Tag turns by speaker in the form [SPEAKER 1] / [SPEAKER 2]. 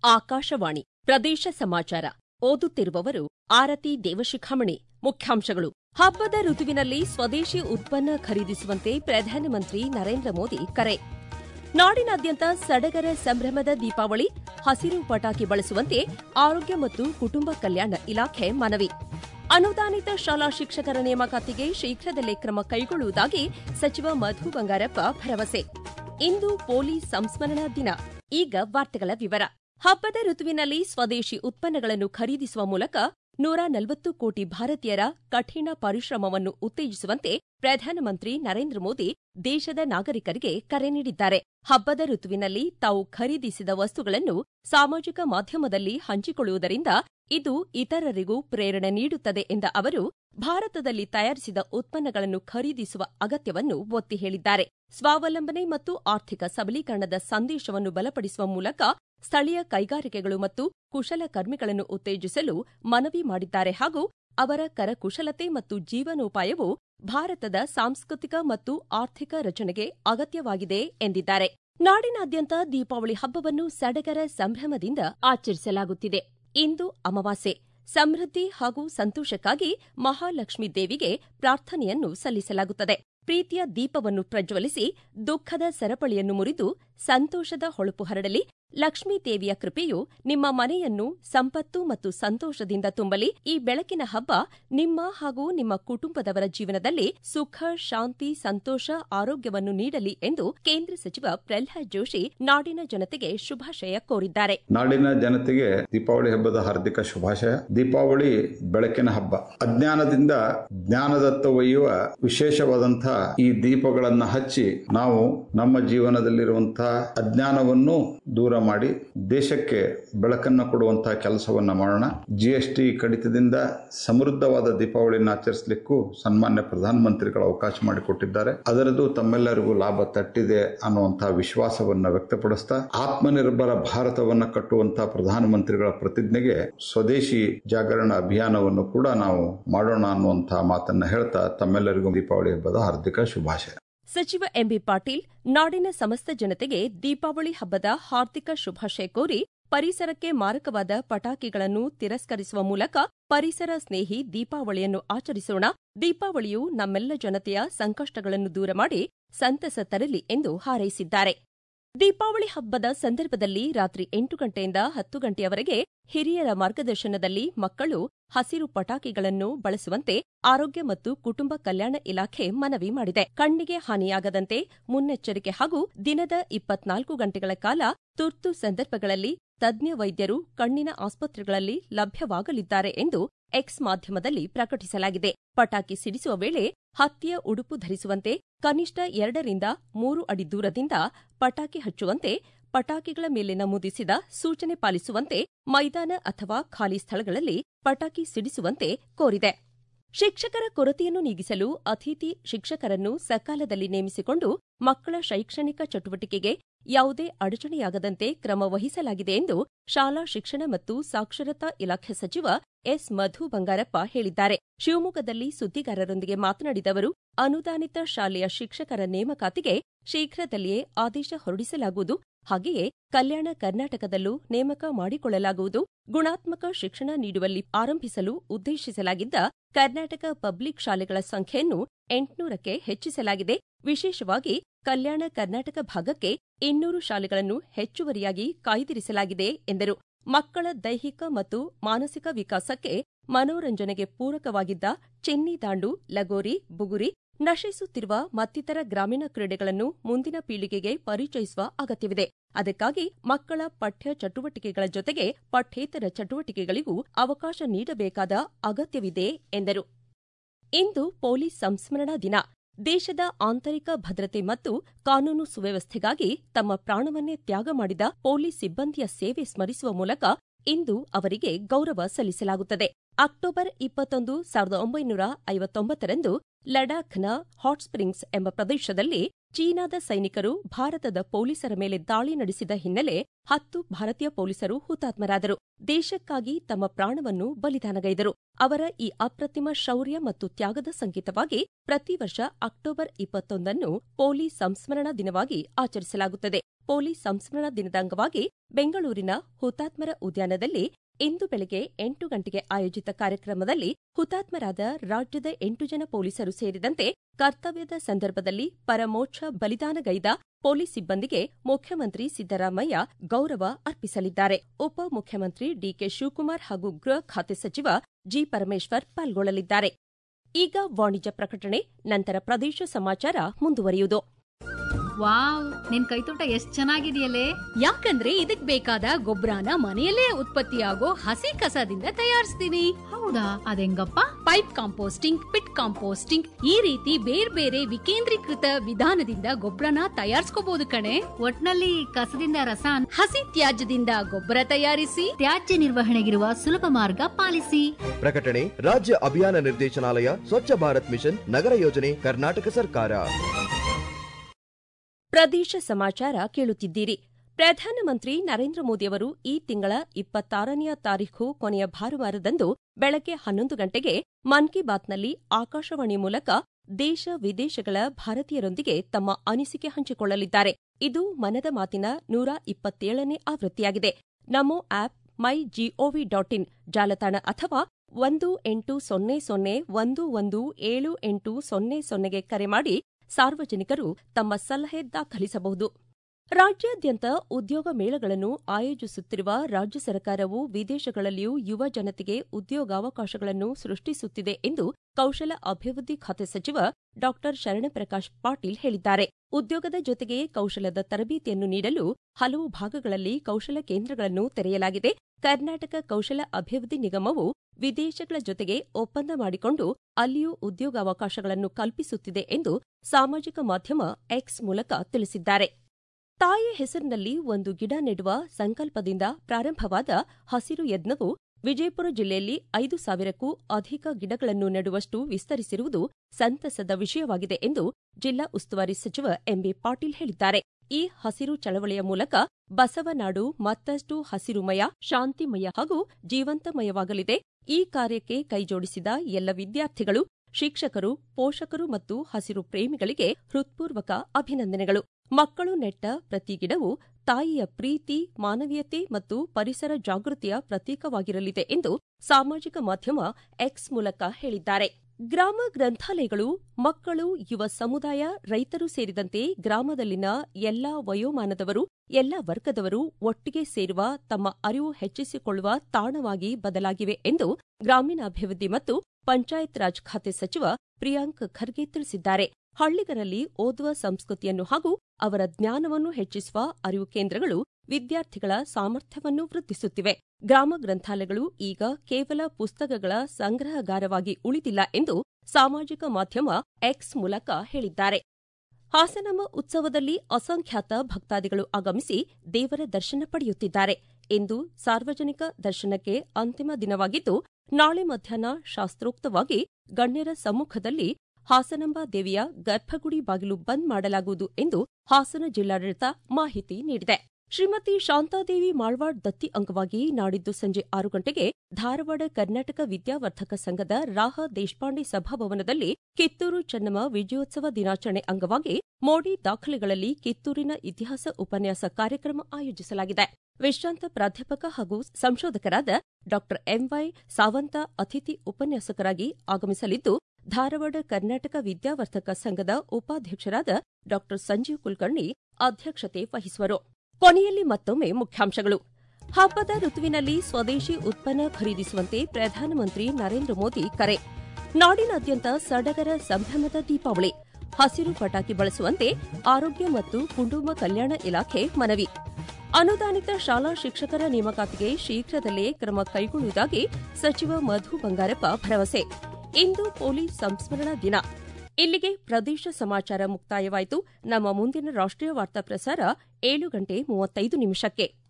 [SPEAKER 1] ಆಕಾಶವಾಣಿ ಪ್ರದೇಶ ಸಮಾಚಾರ ಓದುತ್ತಿರುವವರು ಆರತಿ ದೇವಶಿಖಾಮಣಿ. ಮುಖ್ಯಾಂಶಗಳು: ಹಬ್ಬದ ಋತುವಿನಲ್ಲಿ ಸ್ವದೇಶಿ ಉತ್ಪನ್ನ ಖರೀದಿಸುವಂತೆ ಪ್ರಧಾನಮಂತ್ರಿ ನರೇಂದ್ರ ಮೋದಿ ಕರೆ. ನಾಡಿನಾದ್ಯಂತ ಸಡಗರ ಸಂಭ್ರಮದ ದೀಪಾವಳಿ, ಹಸಿರು ಪಟಾಕಿ ಬಳಸುವಂತೆ ಆರೋಗ್ಯ ಮತ್ತು ಕುಟುಂಬ ಕಲ್ಯಾಣ ಇಲಾಖೆ ಮನವಿ. ಅನುದಾನಿತ ಶಾಲಾ ಶಿಕ್ಷಕರ ನೇಮಕಾತಿಗೆ ಶೀಘ್ರದಲ್ಲೇ ಕ್ರಮ ಕೈಗೊಳ್ಳುವುದಾಗಿ ಸಚಿವ ಮಧು ಬಂಗಾರಪ್ಪ ಭರವಸೆ. ಇಂದು ಪೊಲೀಸ್ ಸಂಸ್ಮರಣಾ ದಿನ. ಈಗ ವಾರ್ತೆಗಳ ವಿವರ. ಹಬ್ಬದ ಋತುವಿನಲ್ಲಿ ಸ್ವದೇಶಿ ಉತ್ಪನ್ನಗಳನ್ನು ಖರೀದಿಸುವ ಮೂಲಕ 140 ಕೋಟಿ ಭಾರತೀಯರ ಕಠಿಣ ಪರಿಶ್ರಮವನ್ನು ಉತ್ತೇಜಿಸುವಂತೆ ಪ್ರಧಾನಮಂತ್ರಿ ನರೇಂದ್ರ ಮೋದಿ ದೇಶದ ನಾಗರಿಕರಿಗೆ ಕರೆ ನೀಡಿದ್ದಾರೆ. ಹಬ್ಬದ ಋತುವಿನಲ್ಲಿ ತಾವು ಖರೀದಿಸಿದ ವಸ್ತುಗಳನ್ನು ಸಾಮಾಜಿಕ ಮಾಧ್ಯಮದಲ್ಲಿ ಹಂಚಿಕೊಳ್ಳುವುದರಿಂದ ಇದು ಇತರರಿಗೂ ಪ್ರೇರಣೆ ನೀಡುತ್ತದೆ ಎಂದ ಅವರು, ಭಾರತದಲ್ಲಿ ತಯಾರಿಸಿದ ಉತ್ಪನ್ನಗಳನ್ನು ಖರೀದಿಸುವ ಅಗತ್ಯವನ್ನು ಒತ್ತಿ ಹೇಳಿದ್ದಾರೆ. ಸ್ವಾವಲಂಬನೆ ಮತ್ತು ಆರ್ಥಿಕ ಸಬಲೀಕರಣದ ಸಂದೇಶವನ್ನು ಬಲಪಡಿಸುವ ಮೂಲಕ ಸ್ಥಳೀಯ ಕೈಗಾರಿಕೆಗಳು ಮತ್ತು ಕುಶಲಕರ್ಮಿಗಳನ್ನು ಉತ್ತೇಜಿಸಲು ಮನವಿ ಮಾಡಿದ್ದಾರೆ ಹಾಗೂ ಅವರ ಕರಕುಶಲತೆ ಮತ್ತು ಜೀವನೋಪಾಯವು ಭಾರತದ ಸಾಂಸ್ಕೃತಿಕ ಮತ್ತು ಆರ್ಥಿಕ ರಚನೆಗೆ ಅಗತ್ಯವಾಗಿದೆ ಎಂದಿದ್ದಾರೆ. ನಾಡಿನಾದ್ಯಂತ ದೀಪಾವಳಿ ಹಬ್ಬವನ್ನು ಸಡಗರ ಸಂಭ್ರಮದಿಂದ ಆಚರಿಸಲಾಗುತ್ತಿದೆ. ಇಂದು ಅಮಾವಾಸ್ಯೆ. ಸಮೃದ್ಧಿ ಹಾಗೂ ಸಂತೋಷಕ್ಕಾಗಿ ಮಹಾಲಕ್ಷ್ಮೀ ದೇವಿಗೆ ಪ್ರಾರ್ಥನೆಯನ್ನು ಸಲ್ಲಿಸಲಾಗುತ್ತದೆ. ಪ್ರೀತಿಯ ದೀಪವನ್ನು ಪ್ರಜ್ವಲಿಸಿ ದುಃಖದ ಸರಪಳಿಯನ್ನು ಮುರಿದು ಸಂತೋಷದ ಹೊಳಪು ಹರಡಲಿ. ಲಕ್ಷ್ಮೀ ದೇವಿಯ ಕೃಪೆಯು ನಿಮ್ಮ ಮನೆಯನ್ನು ಸಂಪತ್ತು ಮತ್ತು ಸಂತೋಷದಿಂದ ತುಂಬಲಿ. ಈ ಬೆಳಕಿನ ಹಬ್ಬ ನಿಮ್ಮ ಹಾಗೂ ನಿಮ್ಮ ಕುಟುಂಬದವರ ಜೀವನದಲ್ಲಿ ಸುಖ, ಶಾಂತಿ, ಸಂತೋಷ, ಆರೋಗ್ಯವನ್ನು ನೀಡಲಿ ಎಂದು ಕೇಂದ್ರ ಸಚಿವ ಪ್ರಹ್ಲಾದ್ ಜೋಶಿ ನಾಡಿನ ಜನತೆಗೆ ಶುಭಾಶಯ ಕೋರಿದ್ದಾರೆ.
[SPEAKER 2] ನಾಡಿನ ಜನತೆಗೆ ದೀಪಾವಳಿ ಹಬ್ಬದ ಹಾರ್ದಿಕ ಶುಭಾಶಯ. ದೀಪಾವಳಿ ಬೆಳಕಿನ ಹಬ್ಬ. ಅಜ್ಞಾನದಿಂದ ಜ್ಞಾನದತ್ತ ಒಯ್ಯುವ ವಿಶೇಷವಾದಂತಹ ಈ ದೀಪಗಳನ್ನ ಹಚ್ಚಿ ನಾವು ನಮ್ಮ ಜೀವನದಲ್ಲಿರುವಂತಹ ಅಜ್ಞಾನವನ್ನು ದೂರ ಮಾಡಿ ದೇಶಕ್ಕೆ ಬೆಳಕನ್ನು ಕೊಡುವಂತಹ ಕೆಲಸವನ್ನ ಮಾಡೋಣ. ಜಿಎಸ್ಟಿ ಕಡಿತದಿಂದ ಸಮೃದ್ಧವಾದ ದೀಪಾವಳಿಯನ್ನು ಆಚರಿಸಲಿಕ್ಕೂ ಸನ್ಮಾನ್ಯ ಪ್ರಧಾನಮಂತ್ರಿಗಳು ಅವಕಾಶ ಮಾಡಿಕೊಟ್ಟಿದ್ದಾರೆ. ಅದರದ್ದು ತಮ್ಮೆಲ್ಲರಿಗೂ ಲಾಭ ತಟ್ಟಿದೆ ಅನ್ನುವಂತಹ ವಿಶ್ವಾಸವನ್ನ ವ್ಯಕ್ತಪಡಿಸ್ತಾ ಆತ್ಮನಿರ್ಭರ ಭಾರತವನ್ನ ಕಟ್ಟುವಂತಹ ಪ್ರಧಾನಮಂತ್ರಿಗಳ ಪ್ರತಿಜ್ಞೆಗೆ ಸ್ವದೇಶಿ ಜಾಗರಣ ಅಭಿಯಾನವನ್ನು ಕೂಡ ನಾವು ಮಾಡೋಣ ಅನ್ನುವಂತಹ ಮಾತನ್ನ ಹೇಳ್ತಾ ತಮ್ಮೆಲ್ಲರಿಗೂ ದೀಪಾವಳಿ ಹಬ್ಬದ ಹಾರ್ದಿಕ ಶುಭಾಶಯ.
[SPEAKER 1] ಸಚಿವ ಎಂಬಿ ಪಾಟೀಲ್ ನಾಡಿನ ಸಮಸ್ತ ಜನತೆಗೆ ದೀಪಾವಳಿ ಹಬ್ಬದ ಹಾರ್ದಿಕ ಶುಭಾಶಯ ಕೋರಿ, ಪರಿಸರಕ್ಕೆ ಮಾರಕವಾದ ಪಟಾಕಿಗಳನ್ನು ತಿರಸ್ಕರಿಸುವ ಮೂಲಕ ಪರಿಸರ ಸ್ನೇಹಿ ದೀಪಾವಳಿಯನ್ನು ಆಚರಿಸೋಣ. ದೀಪಾವಳಿಯು ನಮ್ಮೆಲ್ಲ ಜನತೆಯ ಸಂಕಷ್ಟಗಳನ್ನು ದೂರ ಮಾಡಿ ಸಂತಸ ತರಲಿ ಎಂದು ಹಾರೈಸಿದ್ದಾರೆ. ದೀಪಾವಳಿ ಹಬ್ಬದ ಸಂದರ್ಭದಲ್ಲಿ ರಾತ್ರಿ 8 ಗಂಟೆಯಿಂದ 10 ಗಂಟೆಯವರೆಗೆ ಹಿರಿಯರ ಮಾರ್ಗದರ್ಶನದಲ್ಲಿ ಮಕ್ಕಳು ಹಸಿರು ಪಟಾಕಿಗಳನ್ನು ಬಳಸುವಂತೆ ಆರೋಗ್ಯ ಮತ್ತು ಕುಟುಂಬ ಕಲ್ಯಾಣ ಇಲಾಖೆ ಮನವಿ ಮಾಡಿದೆ. ಕಣ್ಣಿಗೆ ಹಾನಿಯಾಗದಂತೆ ಮುನ್ನೆಚ್ಚರಿಕೆ ಹಾಗೂ ದಿನದ 24 ಗಂಟೆಗಳ ಕಾಲ ತುರ್ತು ಸಂದರ್ಭಗಳಲ್ಲಿ ತಜ್ಞ ವೈದ್ಯರು ಕಣ್ಣಿನ ಆಸ್ಪತ್ರೆಗಳಲ್ಲಿ ಲಭ್ಯವಾಗಲಿದ್ದಾರೆ ಎಂದು ಎಕ್ಸ್ ಮಾಧ್ಯಮದಲ್ಲಿ ಪ್ರಕಟಿಸಲಾಗಿದೆ. ಪಟಾಕಿ ಸಿಡಿಸುವ ವೇಳೆ ಹತ್ತಿಯ ಉಡುಪು ಧರಿಸುವಂತೆ, ಕನಿಷ್ಠ 2 ರಿಂದ 3 ಅಡಿ ದೂರದಿಂದ ಪಟಾಕಿ ಹಚ್ಚುವಂತೆ, ಪಟಾಕಿಗಳ ಮೇಲೆ ನಮೂದಿಸಿದ ಸೂಚನೆ ಪಾಲಿಸುವಂತೆ, ಮೈದಾನ ಅಥವಾ ಖಾಲಿ ಸ್ಥಳಗಳಲ್ಲಿ ಪಟಾಕಿ ಸಿಡಿಸುವಂತೆ ಕೋರಿದೆ. ಶಿಕ್ಷಕರ ಕೊರತೆಯನ್ನು ನೀಗಿಸಲು ಅತಿಥಿ ಶಿಕ್ಷಕರನ್ನು ಸಕಾಲದಲ್ಲಿ ನೇಮಿಸಿಕೊಂಡು ಮಕ್ಕಳ ಶೈಕ್ಷಣಿಕ ಚಟುವಟಿಕೆಗೆ ಯಾವುದೇ ಅಡಚಣೆಯಾಗದಂತೆ ಕ್ರಮ ವಹಿಸಲಾಗಿದೆ ಎಂದು ಶಾಲಾ ಶಿಕ್ಷಣ ಮತ್ತು ಸಾಕ್ಷರತಾ ಇಲಾಖೆ ಸಚಿವ ಎಸ್. ಮಧು ಬಂಗಾರಪ್ಪ ಹೇಳಿದ್ದಾರೆ. ಶಿವಮೊಗ್ಗದಲ್ಲಿ ಸುದ್ದಿಗಾರರೊಂದಿಗೆ ಮಾತನಾಡಿದ ಅವರು, ಅನುದಾನಿತ ಶಾಲೆಯ ಶಿಕ್ಷಕರ ನೇಮಕಾತಿಗೆ ಶೀಘ್ರದಲ್ಲಿಯೇ ಆದೇಶ ಹೊರಡಿಸಲಾಗುವುದು. ಹಾಗೆಯೇ ಕಲ್ಯಾಣ ಕರ್ನಾಟಕದಲ್ಲೂ ನೇಮಕ ಮಾಡಿಕೊಳ್ಳಲಾಗುವುದು. ಗುಣಾತ್ಮಕ ಶಿಕ್ಷಣ ನೀಡುವಲ್ಲಿ ಆರಂಭಿಸಲು ಉದ್ದೇಶಿಸಲಾಗಿದ್ದ ಕರ್ನಾಟಕ ಪಬ್ಲಿಕ್ ಶಾಲೆಗಳ ಸಂಖ್ಯೆಯನ್ನು 800ಕ್ಕೆ ಹೆಚ್ಚಿಸಲಾಗಿದೆ. ವಿಶೇಷವಾಗಿ ಕಲ್ಯಾಣ ಕರ್ನಾಟಕ ಭಾಗಕ್ಕೆ 200 ಶಾಲೆಗಳನ್ನು ಹೆಚ್ಚುವರಿಯಾಗಿ ಕಾಯ್ದಿರಿಸಲಾಗಿದೆ ಎಂದರು. ಮಕ್ಕಳ ದೈಹಿಕ ಮತ್ತು ಮಾನಸಿಕ ವಿಕಾಸಕ್ಕೆ ಮನೋರಂಜನೆಗೆ ಪೂರಕವಾಗಿದ್ದ ಚಿನ್ನಿದಾಂಡು, ಲಗೋರಿ, ಬುಗುರಿ, ನಶಿಸುತ್ತಿರುವ ಮತ್ತಿತರ ಗ್ರಾಮೀಣ ಕ್ರೀಡೆಗಳನ್ನು ಮುಂದಿನ ಪೀಳಿಗೆಗೆ ಪರಿಚಯಿಸುವ ಅಗತ್ಯವಿದೆ. ಅದಕ್ಕಾಗಿ ಮಕ್ಕಳ ಪಠ್ಯ ಚಟುವಟಿಕೆಗಳ ಜೊತೆಗೆ ಪಠ್ಯೇತರ ಚಟುವಟಿಕೆಗಳಿಗೂ ಅವಕಾಶ ನೀಡಬೇಕಾದ ಅಗತ್ಯವಿದೆ ಎಂದರು. ಇಂದು ಪೊಲೀಸ್ ಸಂಸ್ಮರಣಾ ದಿನ. ದೇಶದ ಆಂತರಿಕ ಭದ್ರತೆ ಮತ್ತು ಕಾನೂನು ಸುವ್ಯವಸ್ಥೆಗಾಗಿ ತಮ್ಮ ಪ್ರಾಣವನ್ನೇ ತ್ಯಾಗ ಮಾಡಿದ ಪೊಲೀಸ್ ಸಿಬ್ಬಂದಿಯ ಸೇವೆ ಸ್ಮರಿಸುವ ಮೂಲಕ ಇಂದು ಅವರಿಗೆ ಗೌರವ ಸಲ್ಲಿಸಲಾಗುತ್ತದೆ. ಅಕ್ಟೋಬರ್ 21, 1959ರಂದು ಲಡಾಖ್ನ ಹಾಟ್ ಸ್ಪ್ರಿಂಗ್ಸ್ ಎಂಬ ಪ್ರದೇಶದಲ್ಲಿ ಚೀನಾದ ಸೈನಿಕರು ಭಾರತದ ಪೊಲೀಸರ ಮೇಲೆ ದಾಳಿ ನಡೆಸಿದ ಹಿನ್ನೆಲೆ 10 ಭಾರತೀಯ ಪೊಲೀಸರು ಹುತಾತ್ಮರಾದರು. ದೇಶಕ್ಕಾಗಿ ತಮ್ಮ ಪ್ರಾಣವನ್ನು ಬಲಿದಾನಗೈದರು. ಅವರ ಈ ಅಪ್ರತಿಮ ಶೌರ್ಯ ಮತ್ತು ತ್ಯಾಗದ ಸಂಕೇತವಾಗಿ ಪ್ರತಿ ವರ್ಷ ಅಕ್ಟೋಬರ್ 21 ಪೊಲೀಸ್ ಸಂಸ್ಮರಣಾ ದಿನವಾಗಿ ಆಚರಿಸಲಾಗುತ್ತದೆ. ಪೊಲೀಸ್ ಸಂಸ್ಮರಣಾ ದಿನದ ಅಂಗವಾಗಿ ಬೆಂಗಳೂರಿನ ಹುತಾತ್ಮರ ಉದ್ಯಾನದಲ್ಲಿ ಇಂದು ಬೆಳಗ್ಗೆ 8 ಗಂಟೆಗೆ ಆಯೋಜಿತ ಕಾರ್ಯಕ್ರಮದಲ್ಲಿ ಹುತಾತ್ಮರಾದ ರಾಜ್ಯದ 8 ಜನ ಪೊಲೀಸರು ಸೇರಿದಂತೆ ಕರ್ತವ್ಯದ ಸಂದರ್ಭದಲ್ಲಿ ಪರಮೋಚ್ಚ ಬಲಿದಾನಗೈದ ಪೊಲೀಸ್ ಸಿಬ್ಬಂದಿಗೆ ಮುಖ್ಯಮಂತ್ರಿ ಸಿದ್ದರಾಮಯ್ಯ ಗೌರವ ಅರ್ಪಿಸಲಿದ್ದಾರೆ. ಉಪಮುಖ್ಯಮಂತ್ರಿ ಡಿಕೆ ಶಿವಕುಮಾರ್ ಹಾಗೂ ಗೃಹ ಖಾತೆ ಸಚಿವ ಜಿ. ಪರಮೇಶ್ವರ್ ಪಾಲ್ಗೊಳ್ಳಲಿದ್ದಾರೆ. ಈಗ ವಾಣಿಜ್ಯ ಪ್ರಕಟಣೆ, ನಂತರ ಪ್ರದೇಶ ಸಮಾಚಾರ ಮುಂದುವರಿಯುವುದು.
[SPEAKER 3] ವಾವ್, ನಿನ್ ಕೈತೋಟ ಎಷ್ಟ್ ಚೆನ್ನಾಗಿದೆಯಲ್ಲೇ.
[SPEAKER 4] ಯಾಕಂದ್ರೆ ಇದಕ್ ಬೇಕಾದ ಗೊಬ್ಬರನ ಮನೆಯಲ್ಲೇ ಉತ್ಪತ್ತಿಯಾಗೋ ಹಸಿ ಕಸದಿಂದ ತಯಾರಿಸ್ತೀನಿ.
[SPEAKER 3] ಹೌದಾ, ಅದೆಂಗಪ್ಪ?
[SPEAKER 4] ಪೈಪ್ ಕಾಂಪೋಸ್ಟಿಂಗ್, ಪಿಟ್ ಕಾಂಪೋಸ್ಟಿಂಗ್, ಈ ರೀತಿ ಬೇರೆ ಬೇರೆ ವಿಕೇಂದ್ರೀಕೃತ ವಿಧಾನದಿಂದ ಗೊಬ್ಬರನ ತಯಾರಿಸ್ಕೋಬಹುದು ಕಣೆ.
[SPEAKER 3] ಒಟ್ನಲ್ಲಿ ಕಸದಿಂದ ರಸ,
[SPEAKER 4] ಹಸಿ ತ್ಯಾಜ್ಯದಿಂದ ಗೊಬ್ಬರ ತಯಾರಿಸಿ
[SPEAKER 3] ತ್ಯಾಜ್ಯ ನಿರ್ವಹಣೆಗಿರುವ ಸುಲಭ ಮಾರ್ಗ ಪಾಲಿಸಿ.
[SPEAKER 5] ಪ್ರಕಟಣೆ ರಾಜ್ಯ ಅಭಿಯಾನ ನಿರ್ದೇಶನಾಲಯ, ಸ್ವಚ್ಛ ಭಾರತ್ ಮಿಷನ್, ನಗರ ಯೋಜನೆ, ಕರ್ನಾಟಕ ಸರ್ಕಾರ.
[SPEAKER 1] ಪ್ರದೇಶ ಸಮಾಚಾರ ಕೇಳುತ್ತಿದ್ದೀರಿ. ಪ್ರಧಾನಮಂತ್ರಿ ನರೇಂದ್ರ ಮೋದಿಯವರು ಈ ತಿಂಗಳ 26ನೇ ತಾರೀಖು ಕೊನೆಯ ಭಾನುವಾರದಂದು ಬೆಳಗ್ಗೆ 11 ಗಂಟೆಗೆ ಮನ್ ಕಿ ಬಾತ್ನಲ್ಲಿ ಆಕಾಶವಾಣಿ ಮೂಲಕ ದೇಶ ವಿದೇಶಗಳ ಭಾರತೀಯರೊಂದಿಗೆ ತಮ್ಮ ಅನಿಸಿಕೆ ಹಂಚಿಕೊಳ್ಳಲಿದ್ದಾರೆ. ಇದು ಮನದ ಮಾತಿನ 127ನೇ ಆವೃತ್ತಿಯಾಗಿದೆ. ನಮೋ ಆಪ್, MyGov.in ಜಾಲತಾಣ ಅಥವಾ 1800117800ಗೆ ಕರೆ ಮಾಡಿ ಸಾರ್ವಜನಿಕರು ತಮ್ಮ ಸಲಹೆ ದಾಖಲಿಸಬಹುದು. ರಾಜ್ಯಾದ್ಯಂತ ಉದ್ಯೋಗ ಮೇಳಗಳನ್ನು ಆಯೋಜಿಸುತ್ತಿರುವ ರಾಜ್ಯ ಸರ್ಕಾರವು ವಿದೇಶಗಳಲ್ಲಿಯೂ ಯುವ ಜನತೆಗೆ ಉದ್ಯೋಗಾವಕಾಶಗಳನ್ನು ಸೃಷ್ಟಿಸುತ್ತಿದೆ ಎಂದು ಕೌಶಲ ಅಭಿವೃದ್ಧಿ ಖಾತೆ ಸಚಿವ ಡಾ ಶರಣಪ್ರಕಾಶ್ ಪಾಟೀಲ್ ಹೇಳಿದ್ದಾರೆ. ಉದ್ಯೋಗದ ಜೊತೆಗೆ ಕೌಶಲದ ತರಬೇತಿಯನ್ನು ನೀಡಲು ಹಲವು ಭಾಗಗಳಲ್ಲಿ ಕೌಶಲ ಕೇಂದ್ರಗಳನ್ನು ತೆರೆಯಲಾಗಿದೆ. ಕರ್ನಾಟಕ ಕೌಶಲ ಅಭಿವೃದ್ಧಿ ನಿಗಮವು ವಿದೇಶಗಳ ಜೊತೆಗೆ ಒಪ್ಪಂದ ಮಾಡಿಕೊಂಡು ಅಲ್ಲಿಯೂ ಉದ್ಯೋಗಾವಕಾಶಗಳನ್ನು ಕಲ್ಪಿಸುತ್ತಿದೆ ಎಂದು ಸಾಮಾಜಿಕ ಮಾಧ್ಯಮ ಎಕ್ಸ್ ಮೂಲಕ ತಿಳಿಸಿದ್ದಾರೆ. ತಾಯಿಯ ಹೆಸರಿನಲ್ಲಿ ಒಂದು ಗಿಡ ನೆಡುವ ಸಂಕಲ್ಪದಿಂದ ಪ್ರಾರಂಭವಾದ ಹಸಿರು ಯಜ್ಞವು ವಿಜಯಪುರ ಜಿಲ್ಲೆಯಲ್ಲಿ 5,000ಕ್ಕೂ ಅಧಿಕ ಗಿಡಗಳನ್ನು ನೆಡುವಷ್ಟು ವಿಸ್ತರಿಸಿರುವುದು ಸಂತಸದ ವಿಷಯವಾಗಿದೆ ಎಂದು ಜಿಲ್ಲಾ ಉಸ್ತುವಾರಿ ಸಚಿವ ಎಂಬಿ ಪಾಟೀಲ್ ಹೇಳಿದ್ದಾರೆ. ಈ ಹಸಿರು ಚಳವಳಿಯ ಮೂಲಕ ಬಸವನಾಡು ಮತ್ತಷ್ಟು ಹಸಿರುಮಯ, ಶಾಂತಿಮಯ ಹಾಗೂ ಜೀವಂತಮಯವಾಗಲಿದೆ. ಈ ಕಾರ್ಯಕ್ಕೆ ಕೈಜೋಡಿಸಿದ ಎಲ್ಲ ವಿದ್ಯಾರ್ಥಿಗಳು, ಶಿಕ್ಷಕರು, ಪೋಷಕರು ಮತ್ತು ಹಸಿರು ಪ್ರೇಮಿಗಳಿಗೆ ಹೃತ್ಪೂರ್ವಕ ಅಭಿನಂದನೆಗಳು. ಮಕ್ಕಳು ನೆಟ್ಟ ಪ್ರತಿ ಗಿಡವು ತಾಯಿಯ ಪ್ರೀತಿ, ಮಾನವೀಯತೆ ಮತ್ತು ಪರಿಸರ ಜಾಗೃತಿಯ ಪ್ರತೀಕವಾಗಿರಲಿದೆ ಎಂದು ಸಾಮಾಜಿಕ ಮಾಧ್ಯಮ ಎಕ್ಸ್ ಮೂಲಕ ಹೇಳಿದ್ದಾರೆ. ಗ್ರಾಮ ಗ್ರಂಥಾಲಯಗಳು ಮಕ್ಕಳು, ಯುವ ಸಮುದಾಯ, ರೈತರು ಸೇರಿದಂತೆ ಗ್ರಾಮದಲ್ಲಿನ ಎಲ್ಲಾ ವಯೋಮಾನದವರು, ಎಲ್ಲಾ ವರ್ಗದವರು ಒಟ್ಟಿಗೆ ಸೇರುವ, ತಮ್ಮ ಅರಿವು ಹೆಚ್ಚಿಸಿಕೊಳ್ಳುವ ತಾಣವಾಗಿ ಬದಲಾಗಿವೆ ಎಂದು ಗ್ರಾಮೀಣಾಭಿವೃದ್ಧಿ ಮತ್ತು ಪಂಚಾಯತ್ ರಾಜ್ ಖಾತೆ ಸಚಿವ ಪ್ರಿಯಾಂಕ್ ಖರ್ಗೆ ತಿಳಿಸಿದ್ದಾರೆ. ಹಳ್ಳಿಗರಲ್ಲಿ ಓದುವ ಸಂಸ್ಕೃತಿಯನ್ನು ಹಾಗೂ ಅವರ ಜ್ಞಾನವನ್ನು ಹೆಚ್ಚಿಸುವ ಅರಿವು ಕೇಂದ್ರಗಳು ವಿದ್ಯಾರ್ಥಿಗಳ ಸಾಮರ್ಥ್ಯವನ್ನು ವೃದ್ಧಿಸುತ್ತಿವೆ. ಗ್ರಾಮ ಗ್ರಂಥಾಲಯಗಳು ಈಗ ಕೇವಲ ಪುಸ್ತಕಗಳ ಸಂಗ್ರಹಗಾರವಾಗಿ ಉಳಿದಿಲ್ಲ ಎಂದು ಸಾಮಾಜಿಕ ಮಾಧ್ಯಮ ಎಕ್ಸ್ ಮೂಲಕ ಹೇಳಿದ್ದಾರೆ. ಹಾಸನಾಂಬ ಉತ್ಸವದಲ್ಲಿ ಅಸಂಖ್ಯಾತ ಭಕ್ತಾದಿಗಳು ಆಗಮಿಸಿ ದೇವರ ದರ್ಶನ ಪಡೆಯುತ್ತಿದ್ದಾರೆ. ಇಂದು ಸಾರ್ವಜನಿಕ ದರ್ಶನಕ್ಕೆ ಅಂತಿಮ ದಿನವಾಗಿದ್ದು, ನಾಳೆ ಮಧ್ಯಾಹ್ನ ಶಾಸ್ತ್ರೋಕ್ತವಾಗಿ ಗಣ್ಯರ ಸಮ್ಮುಖದಲ್ಲಿ ಹಾಸನಾಂಬ ದೇವಿಯ ಗರ್ಭಗುಡಿ ಬಾಗಿಲು ಬಂದ್ ಮಾಡಲಾಗುವುದು ಎಂದು ಹಾಸನ ಜಿಲ್ಲಾಡಳಿತ ಮಾಹಿತಿ ನೀಡಿದೆ. ಶ್ರೀಮತಿ ಶಾಂತಾದೇವಿ ಮಾಳ್ವಾಡ್ ದತ್ತಿ ಅಂಗವಾಗಿ ನಾಡಿದ್ದು ಸಂಜೆ 6 ಗಂಟೆಗೆ ಧಾರವಾಡ ಕರ್ನಾಟಕ ವಿದ್ಯಾವರ್ಧಕ ಸಂಘದ ರಾಹ ದೇಶಪಾಂಡೆ ಸಭಾಭವನದಲ್ಲಿ ಕಿತ್ತೂರು ಚೆನ್ನಮ್ಮ ವಿಜಯೋತ್ಸವ ದಿನಾಚರಣೆ ಅಂಗವಾಗಿ ಮೋಡಿ ದಾಖಲೆಗಳಲ್ಲಿ ಕಿತ್ತೂರಿನ ಇತಿಹಾಸ ಉಪನ್ಯಾಸ ಕಾರ್ಯಕ್ರಮ ಆಯೋಜಿಸಲಾಗಿದೆ. ವಿಶ್ರಾಂತ ಪ್ರಾಧ್ಯಾಪಕ ಹಾಗೂ ಸಂಶೋಧಕರಾದ ಡಾ ಎಂವೈ ಸಾವಂತ ಅತಿಥಿ ಉಪನ್ಯಾಸಕರಾಗಿ ಆಗಮಿಸಲಿದ್ದು, ಧಾರವಾಡ ಕರ್ನಾಟಕ ವಿದ್ಯಾವರ್ಧಕ ಸಂಘದ ಉಪಾಧ್ಯಕ್ಷರಾದ ಡಾ ಸಂಜೀವ್ ಕುಲಕರ್ಣಿ ಅಧ್ಯಕ್ಷತೆ ವಹಿಸುವರು. ಕೊನೆಯಲ್ಲಿ ಮತ್ತೊಮ್ಮೆ ಮುಖ್ಯಾಂಶಗಳು. ಹಬ್ಬದ ಋತುವಿನಲ್ಲಿ ಸ್ವದೇಶಿ ಉತ್ಪನ್ನ ಖರೀದಿಸುವಂತೆ ಪ್ರಧಾನಮಂತ್ರಿ ನರೇಂದ್ರ ಮೋದಿ ಕರೆ. ನಾಡಿನಾದ್ಯಂತ ಸಡಗರ ಸಂಭ್ರಮದ ದೀಪಾವಳಿ. ಹಸಿರು ಪಟಾಕಿ ಬಳಸುವಂತೆ ಆರೋಗ್ಯ ಮತ್ತು ಕುಟುಂಬ ಕಲ್ಯಾಣ ಇಲಾಖೆ ಮನವಿ. ಅನುದಾನಿತ ಶಾಲಾ ಶಿಕ್ಷಕರ ನೇಮಕಾತಿಗೆ ಶೀಘ್ರದಲ್ಲೇ ಕ್ರಮ ಕೈಗೊಳ್ಳುವುದಾಗಿ ಸಚಿವ ಮಧು ಬಂಗಾರಪ್ಪ ಭರವಸೆ. ಇಂದು ಪೊಲೀಸ್ ಸಂಸ್ಮರಣಾ ದಿನ. ಇಲ್ಲಿಗೆ ಪ್ರದೇಶ ಸಮಾಚಾರ ಮುಕ್ತಾಯವಾಯಿತು. ನಮ್ಮ ಮುಂದಿನ ರಾಷ್ಟ್ರೀಯ ವಾರ್ತಾ ಪ್ರಸಾರ 7:35 ನಿಮಿಷಕ್ಕೆ.